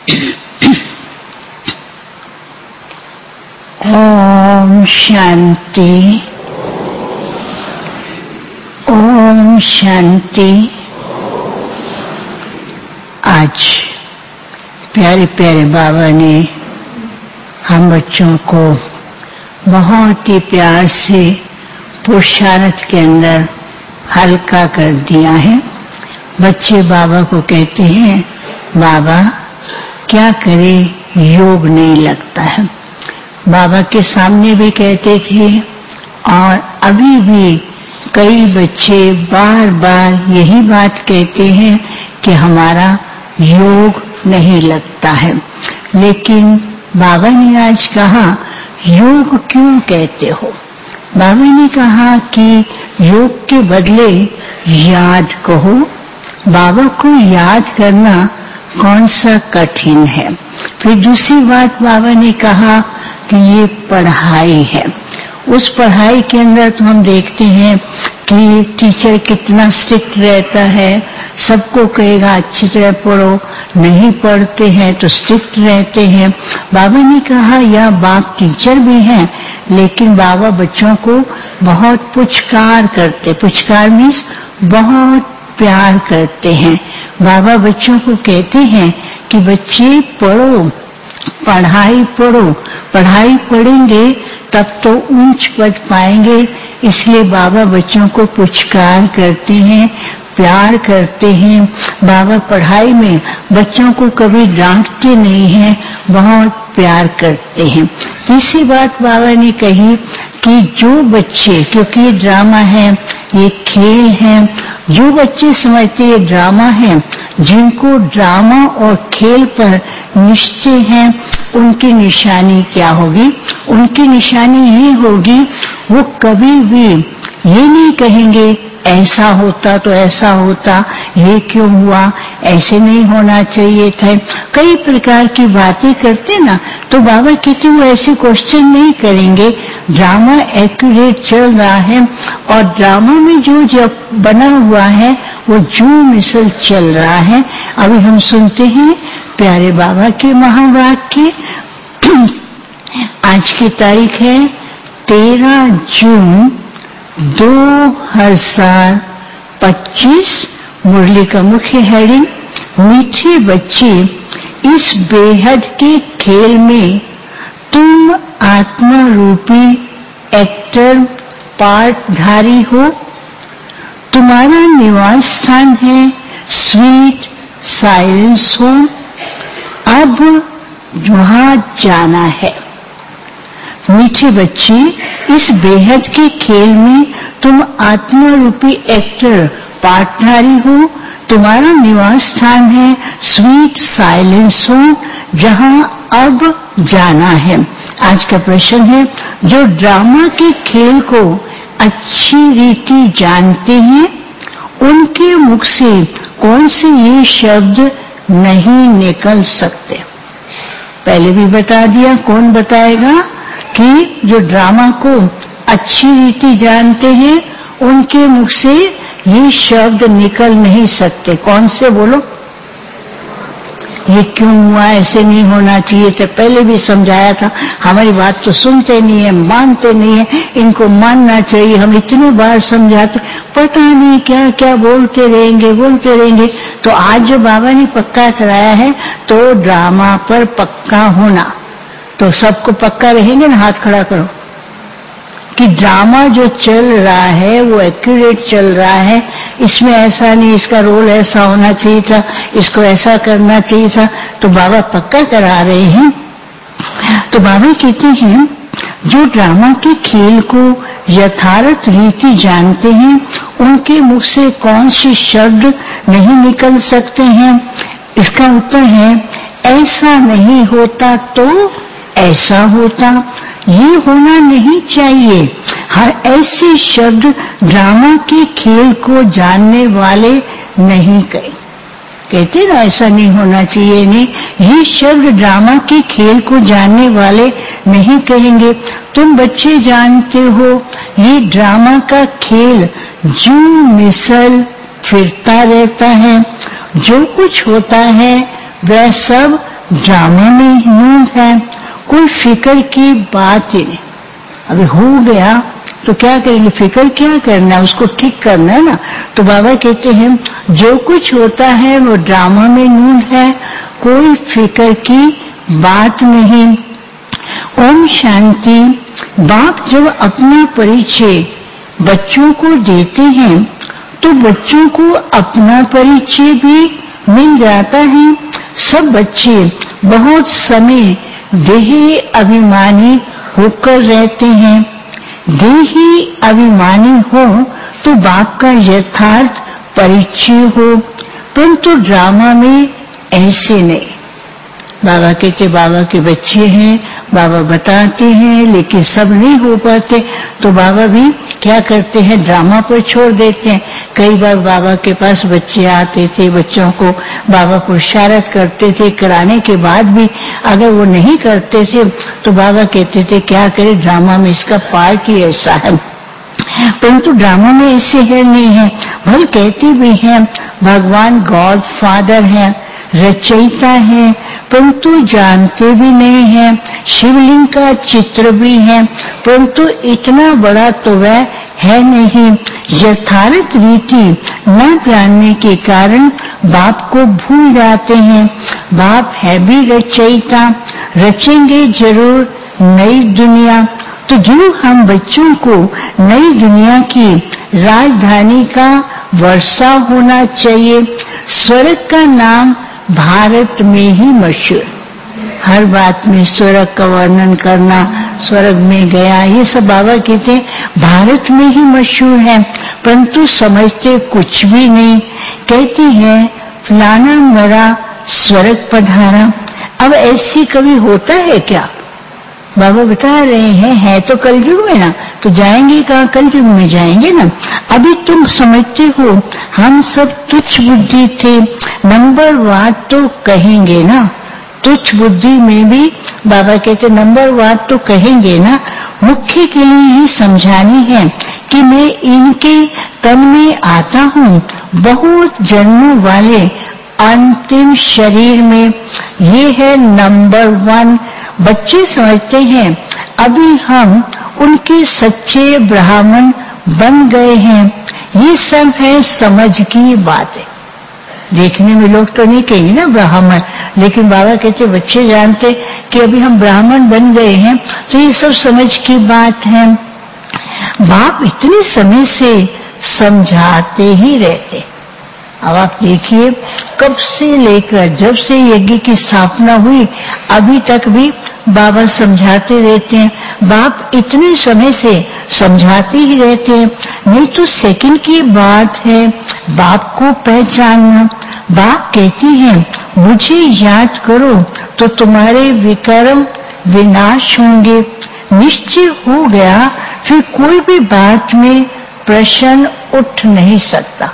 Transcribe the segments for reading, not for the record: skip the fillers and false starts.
ओम शांति। ओम शांति। आज प्यारे प्यारे बाबा ने हम बच्चों को बहुत ही प्यार से पुरुषार्थ के अंदर हल्का कर दिया है। बच्चे बाबा को कहते हैं, बाबा क्या करें, योग नहीं लगता है। बाबा के सामने भी कहते थे और अभी भी कई बच्चे बार बार यही बात कहते हैं कि हमारा योग नहीं लगता है। लेकिन बाबा ने आज कहा, योग क्यों कहते हो? बाबा ने कहा कि योग के बदले याद कहो। बाबा को याद करना कौन सा कठिन है। फिर दूसरी बात बाबा ने कहा कि ये पढ़ाई है। उस पढ़ाई के अंदर तो हम देखते हैं कि टीचर कितना स्ट्रिक्ट रहता है, सबको कहेगा अच्छी तरह पढ़ो, नहीं पढ़ते हैं तो स्ट्रिक्ट रहते हैं। बाबा ने कहा यह बाप टीचर भी हैं, लेकिन बाबा बच्चों को बहुत पुचकार करते। पुचकार मीन्स बहुत प्यार करते हैं। बाबा बच्चों को कहते हैं कि बच्चे पढ़ो, पढ़ाई पढ़ो, पढ़ाई पढ़ेंगे तब तो ऊंच पद पाएंगे। इसलिए बाबा बच्चों को पुचकार करते हैं, प्यार करते हैं। बाबा पढ़ाई में बच्चों को कभी डांटते नहीं हैं, बहुत प्यार करते हैं। तीसरी बात बाबा ने कही कि जो बच्चे, क्योंकि ये ड्रामा है, ये खेल है, जो बच्चे समझते ये ड्रामा है, जिनको ड्रामा और खेल पर निश्चय है, उनकी निशानी क्या होगी? उनकी निशानी ये होगी, वो कभी भी ये नहीं कहेंगे ऐसा होता तो ऐसा होता, ये क्यों हुआ, ऐसे नहीं होना चाहिए था। कई प्रकार की बातें करते ना, तो बाबा कहते वो ऐसे क्वेश्चन नहीं करेंगे। ड्रामा एक्यूरेट चल रहा है और ड्रामा में जो जब बना हुआ है वो जो मिसल चल रहा है। अभी हम सुनते हैं प्यारे बाबा के महावाक्य। आज की तारीख है 13 जून 2025। मुरली का मुख्य हेडिंग, मीठे बच्चे इस बेहद के खेल में तुम आत्मा रूपी एक्टर पार्टधारी हो। तुम्हारा निवास स्थान है स्वीट साइलेंस होम। अब वहां जाना है। मीठे बच्चे इस बेहद के खेल में तुम आत्मा रूपी एक्टर पार्टधारी हो। तुम्हारा निवास स्थान है स्वीट साइलेंस होम, जहां अब जाना है। आज का प्रश्न है, जो ड्रामा के खेल को अच्छी रीति जानते हैं, उनके मुख से कौन से ये शब्द नहीं निकल सकते? पहले भी बता दिया, कौन बताएगा कि जो ड्रामा को अच्छी रीति जानते हैं, उनके मुख से ये शब्द निकल नहीं सकते। कौन से बोलो? ये क्यों हुआ, ऐसे नहीं होना चाहिए था। पहले भी समझाया था, हमारी बात तो सुनते नहीं है, मानते नहीं है, इनको मानना चाहिए। हम इतने बार समझाते, पता नहीं क्या क्या बोलते रहेंगे। तो आज जो बाबा ने पक्का कराया है, तो ड्रामा पर पक्का होना, तो सबको पक्का रहेंगे ना। हाथ खड़ा करो कि ड्रामा जो चल रहा है वो एक्यूरेट चल रहा है। इसमें ऐसा नहीं, इसका रोल ऐसा होना चाहिए था, इसको ऐसा करना चाहिए था। तो बाबा पक्का करा रहे हैं। तो बाबा कहते हैं, जो ड्रामा के खेल को यथार्थ रीति जानते हैं, उनके मुख से कौन से शब्द नहीं निकल सकते हैं? इसका उत्तर है, ऐसा नहीं होता तो ऐसा होता, ये होना नहीं चाहिए। हर ऐसे शब्द ड्रामा के खेल को जानने वाले नहीं कहते ना, ऐसा नहीं होना चाहिए। नहीं, ये शब्द ड्रामा के खेल को जानने वाले नहीं कहेंगे। तुम बच्चे जानते हो, ये ड्रामा का खेल जो मिसल फिरता रहता है, जो कुछ होता है वह सब ड्रामा में नींद है, कोई फिक्र की बात ही नहीं। अभी हो गया तो क्या करेंगे, फिक्र क्या करना है, उसको ठीक करना है ना। तो बाबा कहते हैं जो कुछ होता है वो ड्रामा में नींद है, कोई फिक्र की बात नहीं। ओम शांति। बाप जब अपना परिचय बच्चों को देते हैं तो बच्चों को अपना परिचय भी मिल जाता है। सब बच्चे बहुत समय देही अभिमानी होकर रहते हैं। देही अभिमानी हो तो बाप का यथार्थ परिचय हो, परंतु ड्रामा में ऐसे नहीं। बाबा कहते बाबा के बच्चे हैं, बाबा बताते हैं, लेकिन सब नहीं हो पाते तो बाबा भी क्या करते हैं, ड्रामा पर छोड़ देते हैं। कई बार बाबा के पास बच्चे आते थे, बच्चों को बाबा पुरुषार्थ करते थे, कराने के बाद भी अगर वो नहीं करते थे तो बाबा कहते थे क्या करे, ड्रामा में इसका पार्ट ही ऐसा है। परंतु ड्रामा में ऐसे है नहीं है। भले कहते भी हैं भगवान गॉड फादर है, रचयिता है, परंतु जानते भी नहीं है। शिवलिंग का चित्र भी है, परंतु इतना बड़ा तो वह है नहीं। यथार्थ रीति न जानने के कारण बाप को भूल जाते हैं। बाप है भी रचयिता, रचेंगे जरूर नई दुनिया। तो जो हम बच्चों को नई दुनिया की राजधानी का वर्षा होना चाहिए। स्वर्ग का नाम भारत में ही मशहूर, हर बात में स्वर्ग का वर्णन करना, स्वर्ग में गया, ये सब बाबा कहते हैं भारत में ही मशहूर है, परंतु समझते कुछ भी नहीं। कहते हैं फलाना मरा स्वर्ग पधारा। अब ऐसी कभी होता है क्या? बाबा बता रहे हैं है तो कलयुग में ना, तो जाएंगे कहाँ, कलयुग में जाएंगे ना। अभी तुम समझते हो हम सब तुच्छ बुद्धि थे, नंबर वार तो कहेंगे ना। तुच्छ बुद्धि में भी बाबा कहते नंबर वार तो कहेंगे ना। मुख्य के लिए ही समझानी है कि मैं इनके तन में आता हूँ बहुत जन्मों वाले अंतिम शरीर में। ये है नंबर 1। बच्चे समझते हैं अभी हम उनके सच्चे ब्राह्मण बन गए हैं। ये सब है समझ की बातें। देखने में लोग तो नहीं कहेंगे ना ब्राह्मण, लेकिन बाबा कहते बच्चे जानते कि अभी हम ब्राह्मण बन गए हैं, तो ये सब समझ की बात है। बाप इतने समय से समझाते ही रहते। अब आप देखिए कब से लेकर जब से यज्ञ की स्थापना हुई अभी तक भी बाबा समझाते रहते हैं। बाप इतने समय से समझाते ही रहते हैं। नहीं तो सेकंड की बात है बाप को पहचानना। बाप कहती हैं मुझे याद करो तो तुम्हारे विकर्म विनाश होंगे। निश्चय हो गया फिर कोई भी बात में प्रश्न उठ नहीं सकता।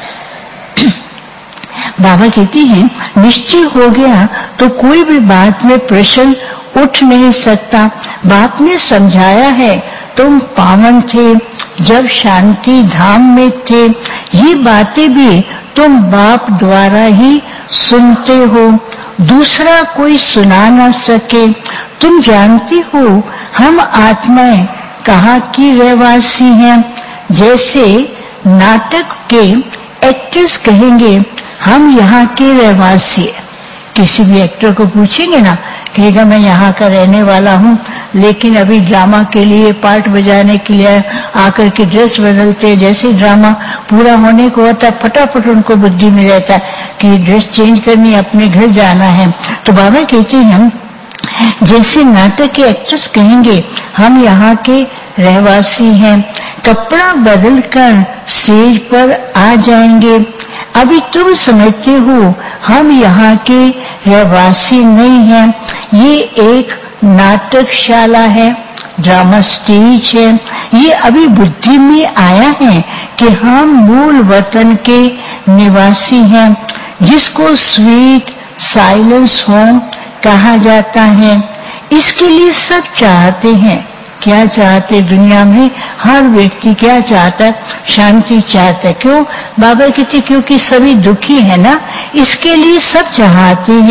बाबा कहती हैं निश्चय हो गया तो कोई भी बात में प्रश्न उठ नहीं सकता। बाप ने समझाया है तुम पावन थे जब शांति धाम में थे। ये बातें भी तुम बाप द्वारा ही सुनते हो, दूसरा कोई सुना न सके। तुम जानते हो हम आत्माएं कहाँ की रहवासी हैं। जैसे नाटक के एक्टर्स कहेंगे हम यहाँ के रहवासी हैं। किसी भी एक्टर को पूछेंगे ना, कहेगा मैं यहाँ का रहने वाला हूँ, लेकिन अभी ड्रामा के लिए पार्ट बजाने के लिए आकर के ड्रेस बदलते हैं। जैसे ड्रामा पूरा होने को होता है फटाफट उनको बुद्धि में रहता है कि ड्रेस चेंज करनी, अपने घर जाना है। तो बाबा कहते हैं जैसे नाटक के एक्ट्रेस कहेंगे हम यहाँ के रहवासी हैं, कपड़ा बदलकर स्टेज पर आ जाएंगे। अभी तुम समझते हो हम यहाँ के रहवासी नहीं हैं। ये एक नाटकशाला है, ड्रामा स्टेज है। ये अभी बुद्धि में आया है कि हम मूल वतन के निवासी हैं, जिसको स्वीट साइलेंस होम कहा जाता है। इसके लिए सब चाहते हैं। क्या चाहते दुनिया में हर व्यक्ति क्या चाहता है, शांति चाहता है। क्यों? बाबा कहते क्योंकि सभी दुखी है ना, इसके लिए सब चाहते हैं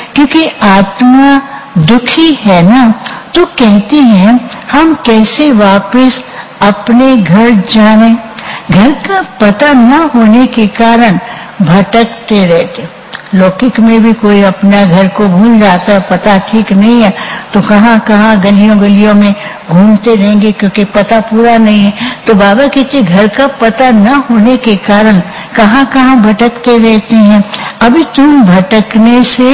क्योंकि आत्मा दुखी है ना, तो कहते हैं हम कैसे वापस अपने घर जाने। घर का पता न होने के कारण भटकते रहते। लौकिक में भी कोई अपना घर को भूल जाता है, पता ठीक नहीं है, तो कहाँ कहाँ गलियों गलियों में घूमते रहेंगे क्योंकि पता पूरा नहीं है। तो बाबा कहते घर का पता न होने के कारण कहाँ कहाँ भटकते रहते हैं। अभी तुम भटकने से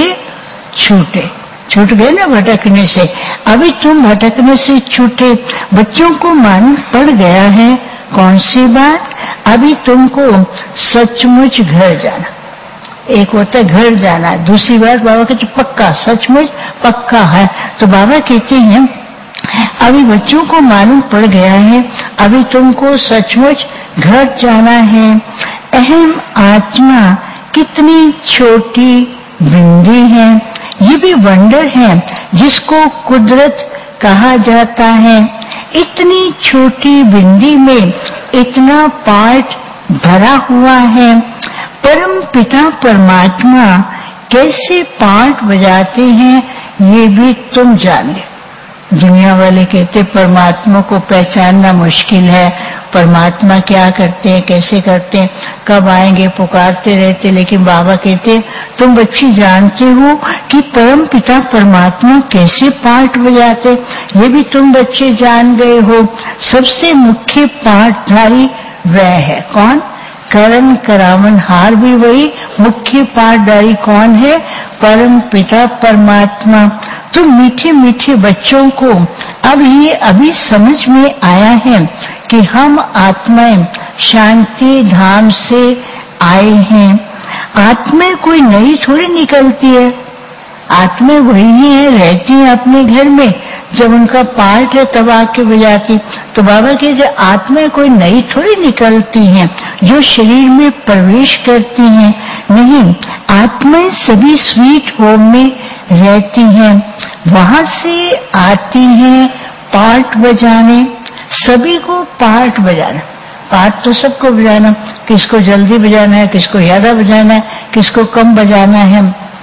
छूट गए ना, भटकने से। अभी तुम भटकने से छूटे। बच्चों को मालूम पड़ गया है कौन सी बात? अभी तुमको सचमुच घर जाना। एक होता है घर जाना, दूसरी बात बाबा कहते पक्का, सचमुच पक्का है। तो बाबा कहते हैं अभी बच्चों को मालूम पड़ गया है, अभी तुमको सचमुच घर जाना है। अहम आत्मा कितनी छोटी बिंदी है, ये भी वंडर है जिसको कुदरत कहा जाता है। इतनी छोटी बिंदी में इतना पार्ट भरा हुआ है। परम पिता परमात्मा कैसे पार्ट बजाते हैं ये भी तुम जाने। दुनिया वाले कहते परमात्मा को पहचानना मुश्किल है, परमात्मा क्या करते हैं, कैसे करते हैं, कब आएंगे, पुकारते रहते। लेकिन बाबा कहते तुम बच्ची जानते हो कि परम पिता परमात्मा कैसे पार्ट बजाते, ये भी तुम बच्चे जान गए हो। सबसे मुख्य पार्टधारी वह है। कौन? करण करावन हार भी वही। मुख्य पार्टधारी कौन है? परम पिता परमात्मा। तो मीठे मीठे बच्चों को अब ये अभी समझ में आया है कि हम आत्माएं शांति धाम से आए हैं। आत्माएं कोई नई थोड़ी निकलती है, आत्माएं वही है, रहती है अपने घर में। जब उनका पार्ट है तब आके बजाती। तो बाबा के जो आत्माएं कोई नई थोड़ी निकलती हैं जो शरीर में प्रवेश करती हैं, नहीं, आत्माएं सभी स्वीट होम में रहती हैं, वहां से आती हैं पार्ट बजाने। सभी को पार्ट बजाना, पार्ट तो सबको बजाना, किसको जल्दी बजाना है, किसको ज्यादा बजाना है, किसको कम बजाना है,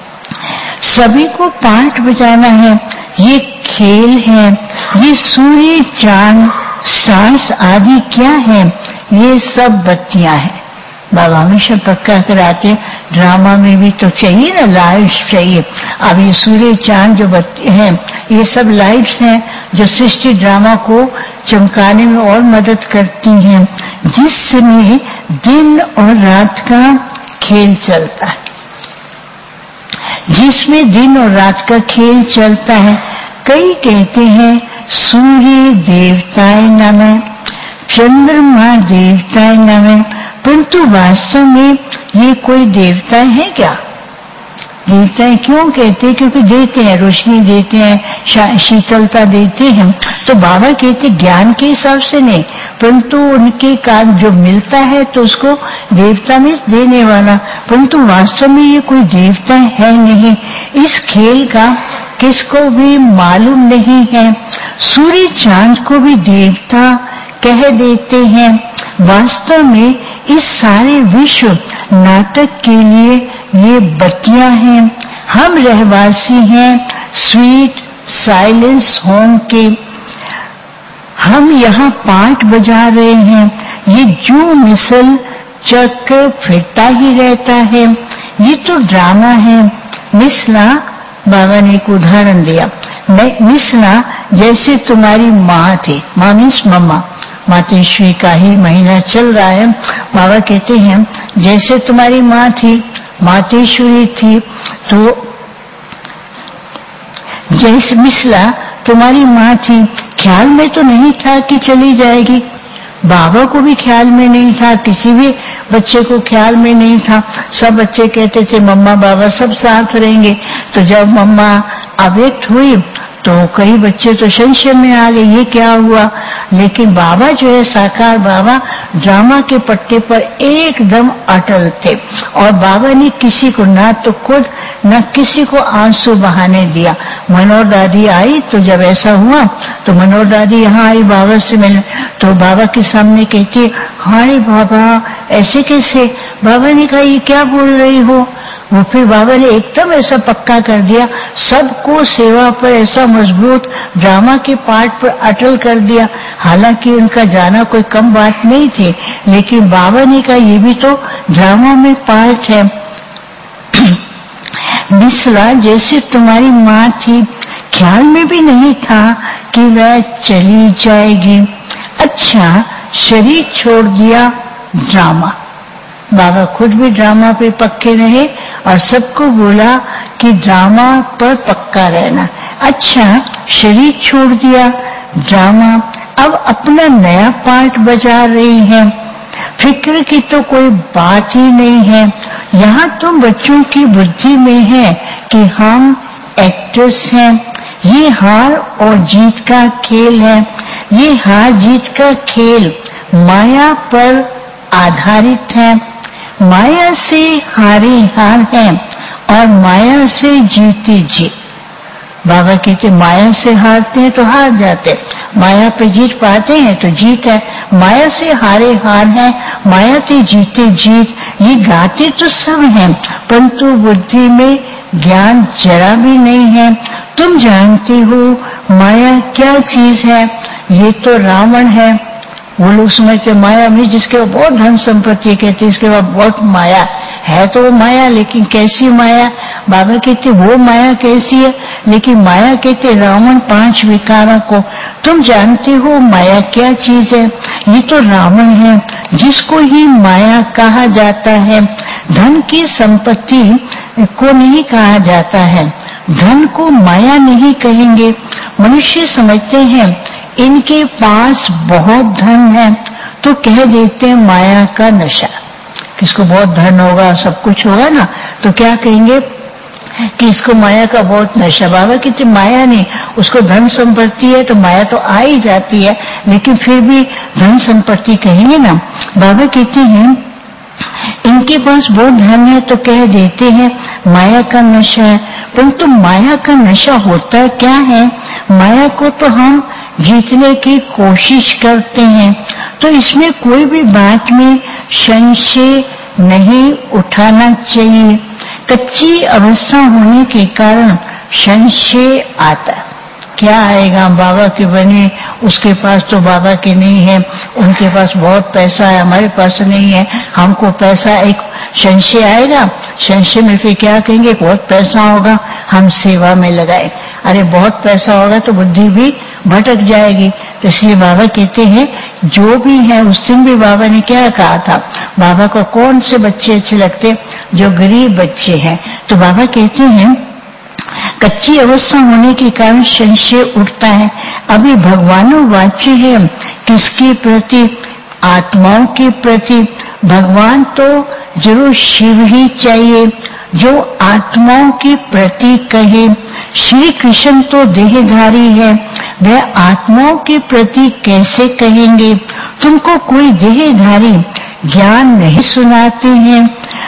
सभी को पार्ट बजाना है। ये खेल है। ये सूर्य चांद स्टार्स आदि क्या है? ये सब बत्तियां हैं। बाबा हमेशा पक्का कराते ड्रामा में भी तो चाहिए ना, लाइट्स चाहिए। अब ये सूर्य चांद जो बत्ती हैं ये सब लाइट्स हैं जो सृष्टि ड्रामा को चमकाने में और मदद करती हैं। जिसमें दिन और रात का खेल चलता है, जिसमें दिन और रात का खेल चलता है। कई कहते हैं सूर्य देवताएं नमः, चंद्रमा देवताएं नमः, परंतु वास्तव में ये कोई देवताएं हैं क्या? देवताएं क्यों कहते हैं? क्योंकि देते हैं, रोशनी देते हैं, शीतलता देते हैं। तो बाबा कहते ज्ञान के हिसाब से नहीं, परंतु उनके कारण जो मिलता है तो उसको देवता में देने वाला, परंतु वास्तव में ये कोई देवता है नहीं। इस खेल का किसको भी मालूम नहीं है। सूर्य चांद को भी देवता कह देते हैं। वास्तव में इस सारे विश्व नाटक के लिए ये बत्तियां हैं। हम रहवासी हैं स्वीट साइलेंस होम के। हम यहाँ पार्ट बजा रहे हैं। ये जो मिसल चक्र फिरता ही रहता है, ये तो ड्रामा है। मिसला, बाबा ने एक उदाहरण दिया। मिसला जैसे तुम्हारी माँ थी, माँ मीन्स मम्मा, मातेश्वरी का ही महीना चल रहा है। बाबा कहते हैं जैसे तुम्हारी माँ थी, मातेश्वरी थी, तो जैसे मिसला तुम्हारी माँ थी, ख्याल में तो नहीं था कि चली जाएगी। बाबा को भी ख्याल में नहीं था, किसी भी बच्चे को ख्याल में नहीं था। सब बच्चे कहते थे मम्मा बाबा सब साथ रहेंगे। तो जब मम्मा अव्यक्त हुई तो कई बच्चे तो संशय में आ गए, ये क्या हुआ। लेकिन बाबा जो है साकार बाबा ड्रामा के पट्टे पर एकदम अटल थे, और बाबा ने किसी को ना तो खुद न किसी को आंसू बहाने दिया। मनोहर दादी आई तो जब ऐसा हुआ तो मनोहर दादी यहाँ आई बाबा से मिलने, तो बाबा के सामने कहती हाय बाबा ऐसे कैसे। बाबा ने कहा ये क्या बोल रही हो। वो फिर बाबा ने एकदम ऐसा पक्का कर दिया, सबको सेवा पर ऐसा मजबूत ड्रामा के पार्ट पर अटल कर दिया। हालांकि उनका जाना कोई कम बात नहीं थी, लेकिन बाबा ने कहा ये भी तो ड्रामा में पार्ट है। बिस्ला जैसे तुम्हारी माँ थी, ख्याल में भी नहीं था कि वह चली जाएगी। अच्छा, शरीर छोड़ दिया, ड्रामा। बाबा खुद भी ड्रामा पे पक्के रहे और सबको बोला कि ड्रामा पर पक्का रहना। अच्छा, शरीर छोड़ दिया, ड्रामा। अब अपना नया पार्ट बजा रही है। फिक्र की तो कोई बात ही नहीं है। यहाँ तो बच्चों की बुद्धि में है कि हम एक्टर्स हैं। ये हार और जीत का खेल है। ये हार जीत का खेल माया पर आधारित है। माया से हारे हार है और माया से जीते जीत। बाबा कहते माया से हारते हैं तो हार जाते, माया पे जीत पाते हैं तो जीत है। माया से हारे हार है, माया से जीते जीत। ये गाते तो सब हैं, परंतु बुद्धि में ज्ञान जरा भी नहीं है। तुम जानती हो माया क्या चीज है? ये तो रावण है। वो लोग समझते माया में जिसके पास बहुत धन संपत्ति, कहते इसके पास बहुत माया है। तो वो माया, लेकिन कैसी माया? बाबा कहते वो माया कैसी है? लेकिन माया कहते रावण 5 विकारों को। तुम जानते हो माया क्या चीज है? ये तो रावण है, जिसको ही माया कहा जाता है। धन की संपत्ति को नहीं कहा जाता है, धन को माया नहीं कहेंगे। मनुष्य समझते हैं इनके पास बहुत धन है तो कह देते हैं माया का नशा। किसको बहुत धन होगा, सब कुछ होगा ना, तो क्या कहेंगे कि इसको माया का बहुत नशा। बाबा कहते माया नहीं, उसको धन संपत्ति है तो माया तो आ ही जाती है, लेकिन फिर भी धन संपत्ति कहेंगे ना। बाबा कहते हैं इनके पास बहुत धन है तो कह देते हैं माया का नशा है। परंतु माया का नशा होता क्या है? माया को तो हम जीतने की कोशिश करते हैं, तो इसमें कोई भी बात में संशय नहीं उठाना चाहिए। कच्ची अवस्था होने के कारण संशय आता। क्या आएगा? बाबा के बने, उसके पास तो बाबा के नहीं है, उनके पास बहुत पैसा है, हमारे पास नहीं है, हमको पैसा, एक संशय आएगा। संशय में फिर क्या कहेंगे? बहुत पैसा होगा, हम सेवा में लगाए। अरे बहुत पैसा होगा तो बुद्धि भी भटक जाएगी। तो इसलिए बाबा कहते हैं जो भी है, उस दिन भी बाबा ने क्या कहा था, बाबा को कौन से बच्चे अच्छे लगते? जो गरीब बच्चे हैं। तो बाबा कहते हैं कच्ची अवस्था होने के कारण संशय उठता है। अभी भगवानों वाच्य है किसके प्रति? आत्माओं के प्रति। भगवान तो जरूर शिव ही चाहिए जो आत्माओं के प्रति कहे। श्री कृष्ण तो देहधारी है, वह आत्माओं के प्रति कैसे कहेंगे? तुमको कोई देहधारी ज्ञान नहीं सुनाते हैं।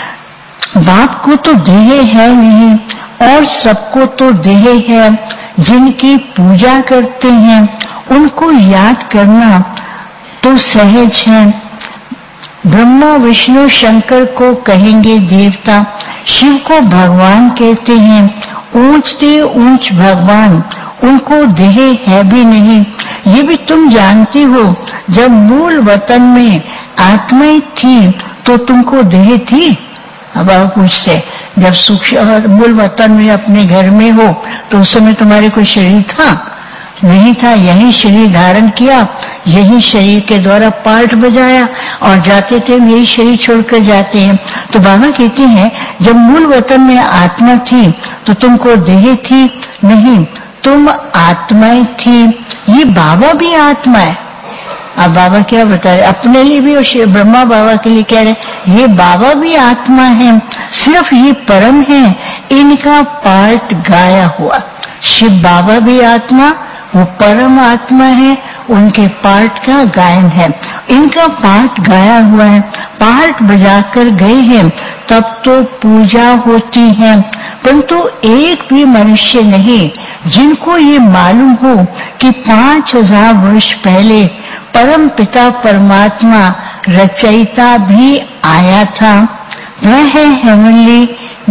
बाप को तो देह है नहीं और सबको तो देह है। जिनकी पूजा करते हैं उनको याद करना तो सहज है। ब्रह्मा विष्णु शंकर को कहेंगे देवता, शिव को भगवान कहते हैं। ऊंचते ऊंच भगवान, उनको देह है भी नहीं। ये भी तुम जानती हो, जब मूल वतन में आत्माएं थी तो तुमको देह थी? अब आप पूछते, जब सूक्ष्म मूल वतन में अपने घर में हो तो उस समय तुम्हारे कोई शरीर था? नहीं था। यही शरीर धारण किया, यही शरीर के द्वारा पार्ट बजाया और जाते थे, यही शरीर छोड़कर जाते हैं। तो बाबा कहते हैं जब मूल वतन में आत्मा थी तो तुमको देह थी नहीं, तुम आत्माएं थी। ये बाबा भी आत्मा है। अब बाबा क्या बताए अपने लिए भी और ब्रह्मा बाबा के लिए कह रहे ये बाबा भी आत्मा है, सिर्फ ये परम है, इनका पार्ट गाया हुआ। शिव बाबा भी आत्मा, वो परम आत्मा है, उनके पार्ट का गायन है, इनका पार्ट गाया हुआ है। पार्ट बजाकर गए हैं तब तो पूजा होती है। परंतु एक भी मनुष्य नहीं जिनको ये मालूम हो कि 5000 वर्ष पहले परम पिता परमात्मा रचयिता भी आया था। वह है हेवनली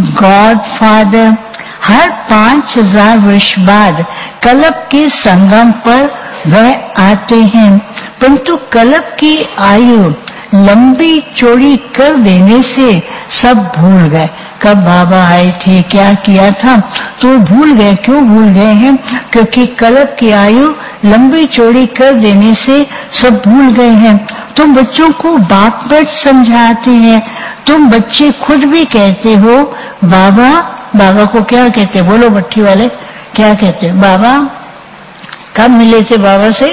गॉड फादर हर 5000 वर्ष बाद कल्प के संगम पर वह आते हैं, परंतु कल्प की आयु लंबी चौड़ी कर देने से सब भूल गए। कब बाबा आए थे, क्या किया था, तो भूल गए। क्यों भूल गए हैं? क्योंकि कल्प की आयु लंबी चौड़ी कर देने से सब भूल गए हैं। तुम बच्चों को बात बात समझाते हैं, तुम बच्चे खुद भी कहते हो बाबा। बाबा को क्या कहते, बोलो भट्टी वाले, क्या कहते? बाबा कब मिले थे बाबा से?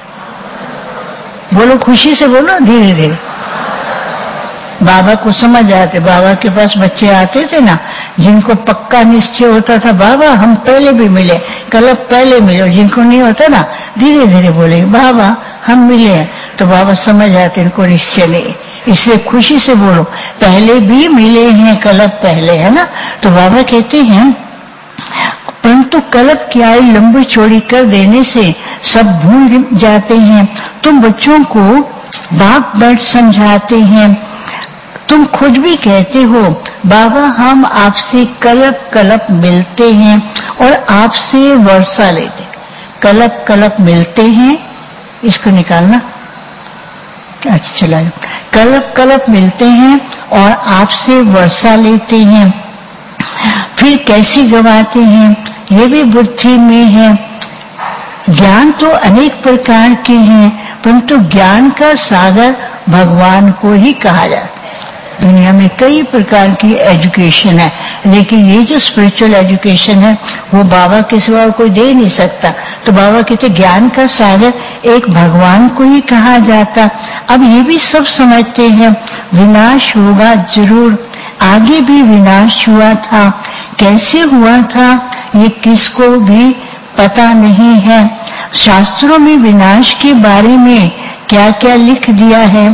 बोलो, खुशी से बोलो, धीरे धीरे। बाबा को समझ आते, बाबा के पास बच्चे आते थे ना, जिनको पक्का निश्चय होता था बाबा हम पहले भी मिले, कल पहले मिले, जिनको नहीं होता ना धीरे धीरे बोले बाबा हम मिले, तो बाबा समझ आते इनको निश्चय नहीं। इसलिए खुशी से बोलो, पहले भी मिले हैं, कल पहले, है ना। तो बाबा कहते हैं परंतु कल्प की आयु लंबी चौड़ी कर देने से सब भूल जाते हैं। तुम बच्चों को बात बात समझाते हैं, तुम खुद भी कहते हो बाबा हम आपसे कल्प कल्प मिलते हैं और आपसे वर्षा लेते। कल्प कल्प मिलते हैं, इसको निकालना, अच्छा चला। कल्प कल्प मिलते हैं और आपसे वर्षा लेते हैं, फिर कैसे गवाते हैं ये भी बुद्धि में है। ज्ञान तो अनेक प्रकार के हैं, परंतु ज्ञान का सागर भगवान को ही कहा जाता है। दुनिया में कई प्रकार की एजुकेशन है, लेकिन ये जो स्पिरिचुअल एजुकेशन है वो बाबा के सिवा कोई दे नहीं सकता। तो बाबा कहते ज्ञान का सागर एक भगवान को ही कहा जाता। अब ये भी सब समझते हैं विनाश होगा जरूर, आगे भी विनाश हुआ था, कैसे हुआ था ये किसको भी पता नहीं है। शास्त्रों में विनाश के बारे में क्या क्या लिख दिया है,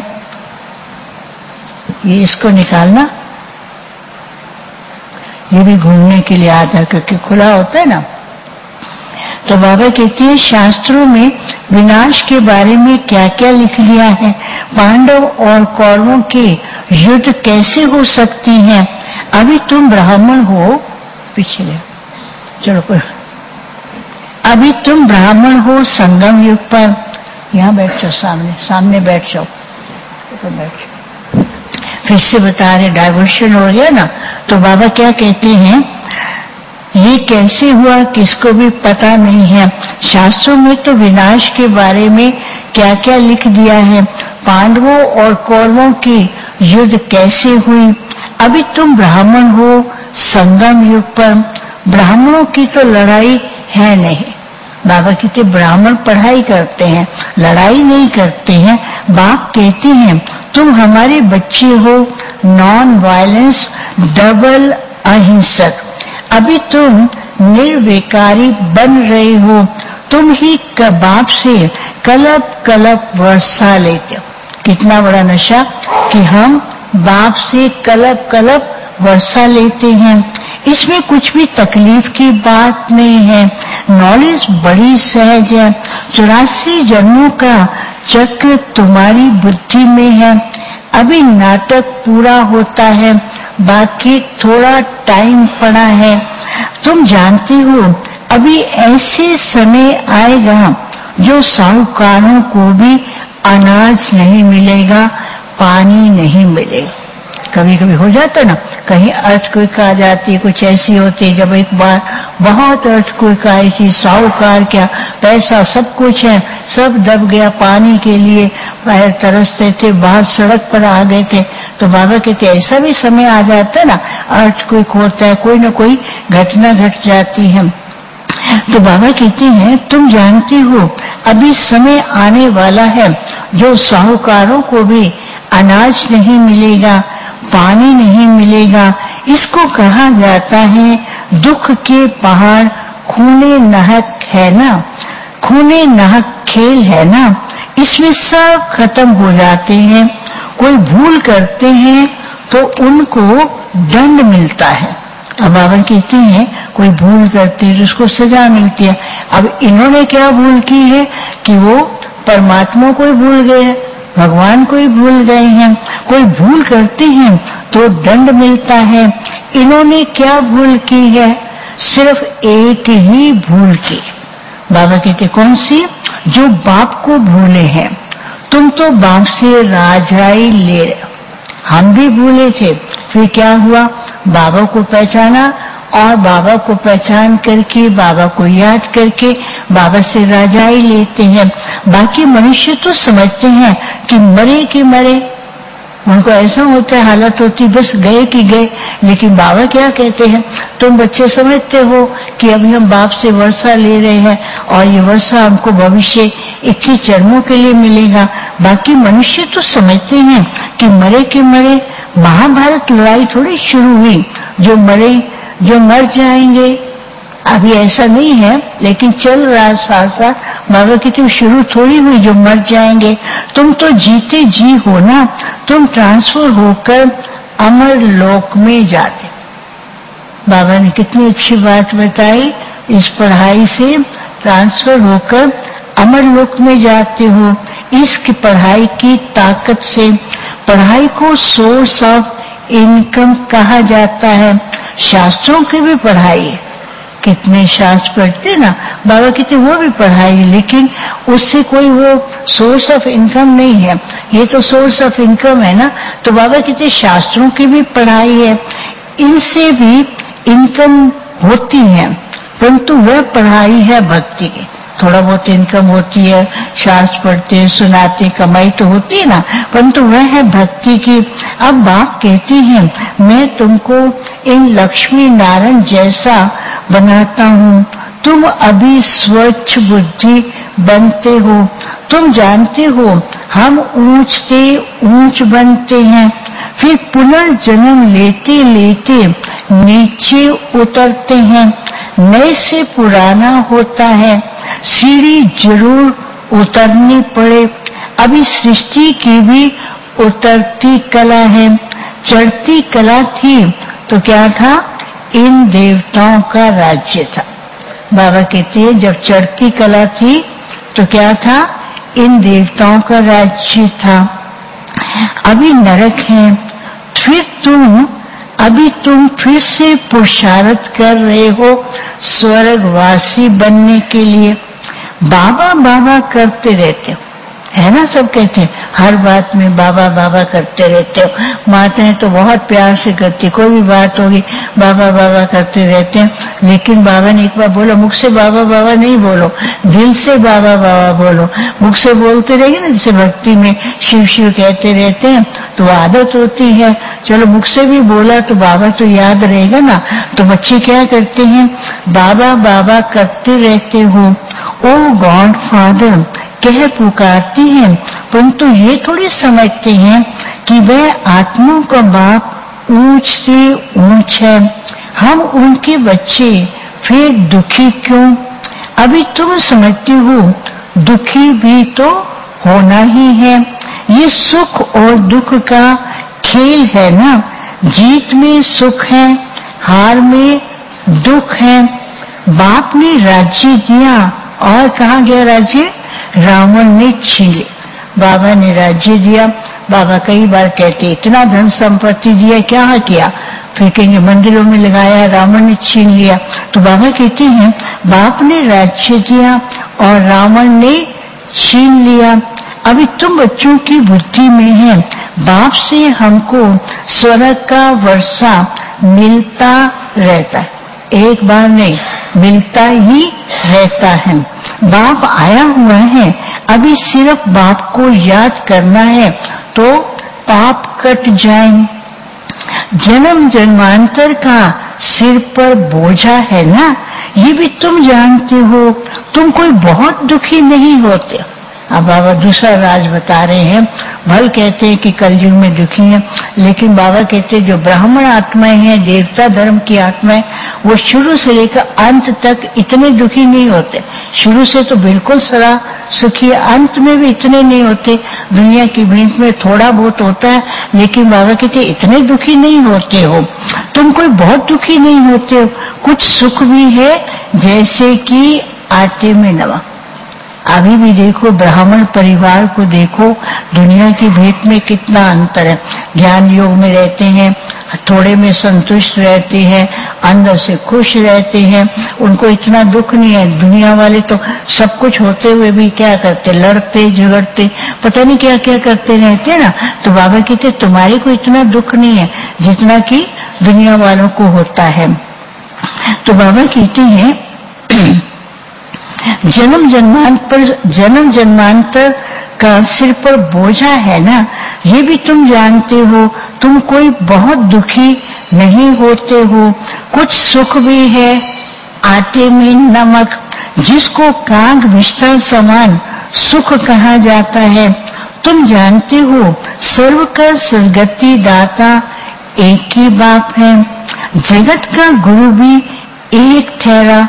ये इसको निकालना, ये भी घूमने के लिए आता क्योंकि खुला होता है ना। तो बाबा कहते हैं शास्त्रों में विनाश के बारे में क्या क्या लिख लिया है, पांडव और कौरवों के युद्ध कैसे हो सकती हैं। अभी तुम ब्राह्मण हो, पिछले चलो पर, अभी तुम ब्राह्मण हो संगम युग पर, यहाँ बैठ जाओ, सामने सामने बैठ जाओ, तो बैठ जाओ। फिर से बता रहे डाइवर्शन हो गया ना। तो बाबा क्या कहते हैं ये कैसे हुआ किसको भी पता नहीं है। शास्त्रों में तो विनाश के बारे में क्या क्या लिख दिया है, पांडवों और कौरवों की युद्ध कैसे हुई। अभी तुम ब्राह्मण हो संगम युग पर, ब्राह्मणों की तो लड़ाई है नहीं। बाबा कहते ब्राह्मण पढ़ाई करते हैं, लड़ाई नहीं करते हैं। बाप कहते हैं तुम हमारे बच्चे हो, नॉन वायलेंस, डबल अहिंसक। अभी तुम निर्विकारी बन रहे हो, तुम ही बाप से कल्प कल्प वर्षा लेते हो। कितना बड़ा नशा कि हम बाप से कल्प कल्प वर्षा लेते हैं, इसमें कुछ भी तकलीफ की बात नहीं है। नॉलेज बड़ी सहज है। 84 जन्मों का चक्र तुम्हारी बुद्धि में है। अभी नाटक पूरा होता है, बाकी थोड़ा टाइम पड़ा है। तुम जानते हो अभी ऐसे समय आएगा जो साहूकारों को भी अनाज नहीं मिलेगा, पानी नहीं मिलेगा। कभी कभी हो जाता ना, कहीं अर्थक्वेक आ जाती, कुछ ऐसी होती है। जब एक बार बहुत अर्थक्वेक आई थी, साहूकार क्या पैसा सब कुछ है, सब दब गया, पानी के लिए बाहर तरसते थे, बाहर सड़क पर आ गए थे। तो बाबा कहते ऐसा भी समय आ जाता है ना, अर्थक्वेक होता है, कोई न कोई घटना घट जाती है। तो बाबा कहते हैं तुम जानते हो अभी समय आने वाला है जो साहूकारों को भी अनाज नहीं मिलेगा, पानी नहीं मिलेगा। इसको कहा जाता है दुख के पहाड़, खूने नाहक है ना, खूने नाहक खेल है ना। इसमें सब खत्म हो जाते हैं। कोई भूल करते हैं तो उनको दंड मिलता है। अब बाबा कहते हैं कोई भूल करते हैं तो उसको सजा मिलती है। अब इन्होंने क्या भूल की है कि वो परमात्मा को ही भूल गए हैं, भगवान को ही भूल गए हैं। कोई भूल करते हैं तो दंड मिलता है। इन्होंने क्या भूल की है? सिर्फ एक ही भूल की। बाबा कहते कौन सी? जो बाप को भूले हैं। तुम तो बाप से राजाई ले रहे हो। हम भी भूले थे, फिर क्या हुआ? बाबा को पहचाना और बाबा को पहचान करके, बाबा को याद करके बाबा से राजाई लेते हैं। बाकी मनुष्य तो समझते हैं कि मरे कि मरे, उनको ऐसा होता है, हालत होती बस गए कि गए। लेकिन बाबा क्या कहते हैं? तुम बच्चे समझते हो कि अभी हम बाप से वर्षा ले रहे हैं और ये वर्षा हमको भविष्य 21 जन्मों के लिए मिलेगा। बाकी मनुष्य तो समझते हैं कि मरे कि मरे। महाभारत लड़ाई थोड़ी शुरू हुई, जो मरे जो मर जाएंगे, अभी ऐसा नहीं है, लेकिन चल रहा है साथ साथ। बाबा की शुरू थोड़ी हुई जो मर जाएंगे। तुम तो जीते जी हो ना, तुम ट्रांसफर होकर अमर लोक में जाते। बाबा ने कितनी अच्छी बात बताई, इस पढ़ाई से ट्रांसफर होकर अमर लोक में जाते हो। इसकी पढ़ाई की ताकत से, पढ़ाई को सोर्स ऑफ इनकम कहा जाता है। शास्त्रों की भी पढ़ाई है, कितने शास्त्र पढ़ते ना, बाबा कहते वो भी पढ़ाई, लेकिन उससे कोई वो सोर्स ऑफ इनकम नहीं है। ये तो सोर्स ऑफ इनकम है ना। तो बाबा कहते शास्त्रों की भी पढ़ाई है, इनसे भी इनकम होती है, परंतु वह पढ़ाई है भक्ति की। थोड़ा बहुत इनकम होती है, शास्त्र पढ़ते सुनाते, कमाई तो होती है ना, परंतु वह है भक्ति की। अब बाप कहते हैं मैं तुमको इन लक्ष्मी नारायण जैसा बनाता हूँ। तुम अभी स्वच्छ बुद्धि बनते हो। तुम जानते हो हम ऊंच से ऊंच बनते हैं, फिर पुनर्जन्म लेते लेते नीचे उतरते हैं। नए से पुराना होता है, सीढ़ी जरूर उतरनी पड़े। अभी सृष्टि की भी उतरती कला है। चढ़ती कला थी तो क्या था? इन देवताओं का राज्य था। बाबा कहते हैं जब चढ़ती कला थी तो क्या था? इन देवताओं का राज्य था। अभी नरक है, अभी तुम फिर से पुरुषार्थ कर रहे हो स्वर्गवासी बनने के लिए। बाबा बाबा करते रहते हो, है ना? सब कहते हैं हर बात में बाबा बाबा करते रहते हो। माताएं तो बहुत प्यार से करती, कोई भी बात होगी बाबा बाबा करते रहते हैं। लेकिन बाबा ने एक बार बोला, मुख से बाबा बाबा नहीं बोलो, दिल से बाबा बाबा बोलो। मुख से बोलते रहेंगे ना, जैसे भक्ति में शिव शिव कहते रहते हैं, तो आदत होती है। चलो मुख से भी बोला तो बाबा तो याद रहेगा ना। तो बच्चे क्या करते हैं? बाबा बाबा करते रहते हो। ओ गॉड फादर कह पुकारती हैं, परंतु ये थोड़ी समझते हैं कि वह आत्माओं का बाप ऊंच से ऊंच है, हम उनके बच्चे, फिर दुखी क्यों? अभी तुम समझते हो दुखी भी तो होना ही है। ये सुख और दुख का खेल है ना। जीत में सुख है, हार में दुख है। बाप ने राज्य दिया और कहाँ गया राज्य? रावण ने छीन लिया। बाबा ने राज्य दिया। बाबा कई बार कहते इतना धन संपत्ति दिया, क्या किया? फिर कहेंगे मंदिरों में लगाया, रावण ने छीन लिया। तो बाबा कहते हैं बाप ने राज्य दिया और रावण ने छीन लिया। अभी तुम बच्चों की बुद्धि में है, बाप से हमको स्वर्ग का वर्षा मिलता रहता है, एक बार नहीं, मिलता ही रहता है। बाप आया हुआ है, अभी सिर्फ बाप को याद करना है तो पाप कट जाएंगे। जन्म जन्मांतर का सिर पर बोझा है ना, ये भी तुम जानते हो। तुम कोई बहुत दुखी नहीं होते। अब बाबा दूसरा राज बता रहे हैं। भल कहते हैं कि कलयुग में दुखी है, लेकिन बाबा कहते हैं जो ब्राह्मण आत्माएं हैं, देवता धर्म की आत्माएं, वो शुरू से लेकर अंत तक इतने दुखी नहीं होते। शुरू से तो बिल्कुल सदा सुखी, अंत में भी इतने नहीं होते। दुनिया की भीड़ में थोड़ा बहुत होता है, लेकिन बाबा कहते इतने दुखी नहीं होते हो। तुम कोई बहुत दुखी नहीं होते हो। कुछ सुख भी है, जैसे कि आटे में नमक। अभी भी देखो, ब्राह्मण परिवार को देखो, दुनिया की भेंट में कितना अंतर है। ज्ञान योग में रहते हैं, थोड़े में संतुष्ट रहते हैं, अंदर से खुश रहते हैं, उनको इतना दुख नहीं है। दुनिया वाले तो सब कुछ होते हुए भी क्या करते, लड़ते झगड़ते, पता नहीं क्या क्या करते रहते ना। तो बाबा कहते तुम्हारे को इतना दुख नहीं है जितना कि दुनिया वालों को होता है। तो बाबा कहते हैं जन्म जन्मांतर का सिर पर बोझा है ना, ये भी तुम जानते हो। तुम कोई बहुत दुखी नहीं होते हो। कुछ सुख भी है, आटे में नमक, जिसको काग विस्तार समान सुख कहा जाता है। तुम जानते हो सर्व का सद्गति दाता एक ही बाप है। जगत का गुरु भी एक ठहरा।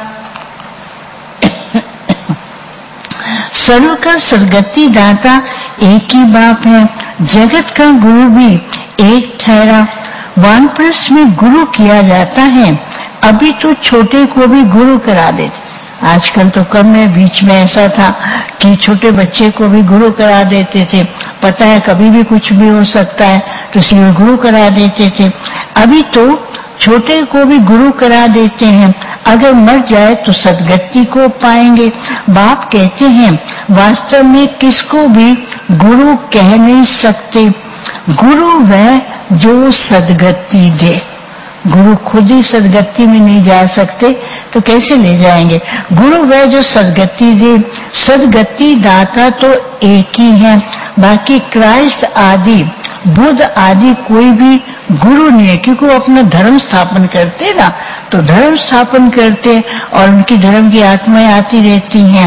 सर्व का सद्गति दाता एक ही बाप है। जगत का गुरु भी एक ठहरा। वानप्रस्थ में गुरु किया जाता है। अभी तो छोटे को भी गुरु करा देते। आजकल तो कम है, बीच में ऐसा था कि छोटे बच्चे को भी गुरु करा देते थे। पता है कभी भी कुछ भी हो सकता है, तो इसलिए गुरु करा देते थे। अभी तो छोटे को भी गुरु करा देते हैं। अगर मर जाए तो सद्गति को पाएंगे। बाप कहते हैं वास्तव में किसको भी गुरु कह नहीं सकते। गुरु वह जो सद्गति दे। गुरु खुद ही सद्गति में नहीं जा सकते तो कैसे ले जाएंगे। गुरु वह जो सद्गति दे। सद्गति दाता तो एक ही है। बाकी क्राइस्ट आदि, बुद्ध आदि कोई भी गुरु नहीं है, क्योंकि वो अपना धर्म स्थापन करते ना, तो धर्म स्थापन करते और उनकी धर्म की आत्माएं आती रहती हैं।